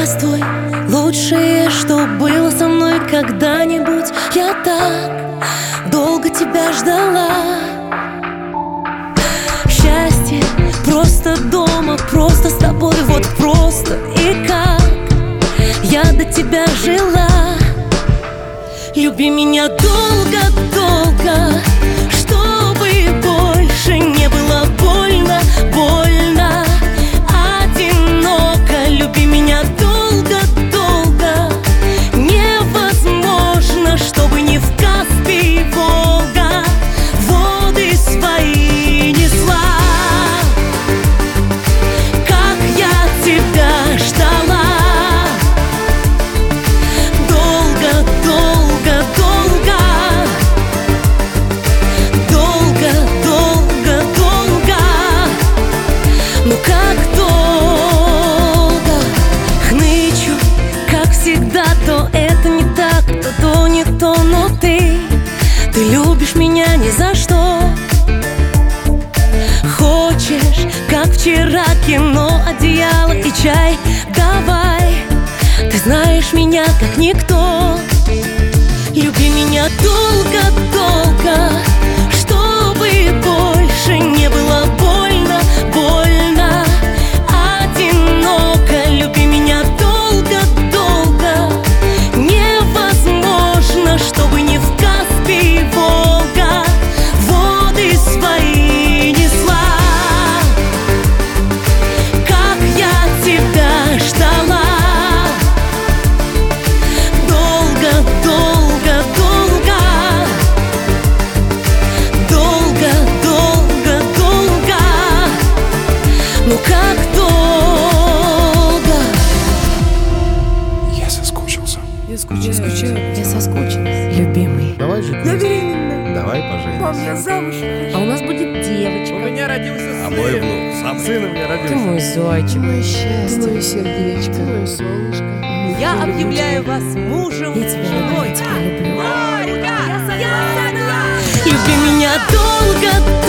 Здравствуй, лучшее, что было со мной когда-нибудь. Я так долго тебя ждала. Счастье просто дома, просто с тобой, вот просто и как я до тебя жила. Люби меня долго-долго, чтобы больше не было больно, больно, одиноко. Люби меня долго-долго, невозможно, чтобы не в Каспий, Волга воды свои несла. Как я тебя ждала. То это не так, то не то, но ты любишь меня ни за что. Хочешь, как вчера, кино, одеяло и чай. Давай, ты знаешь меня как никто. Люби меня долго-долго, чтобы больше не было больно, больно, одиноко. Люби меня чтобы не в Каспий, Волга воды свои несла. Как я тебя ждала. Долго-долго-долго, долго-долго-долго, ну как долго. Я соскучился. Я скучаю. Я соскучилась, любимый. Давай жить. Я беременна. Давай поженимся. Мам, я замуж. А у нас будет девочка. У меня родился сын. А мой внук сам. Сын у меня Ты родился. мой зайчик, мое счастье, Ты мое сердечко, ты мое солнышко. Я объявляю вас мужем Я тебя люблю, женой. я тебя люблю. Я согласна. Люби меня долго.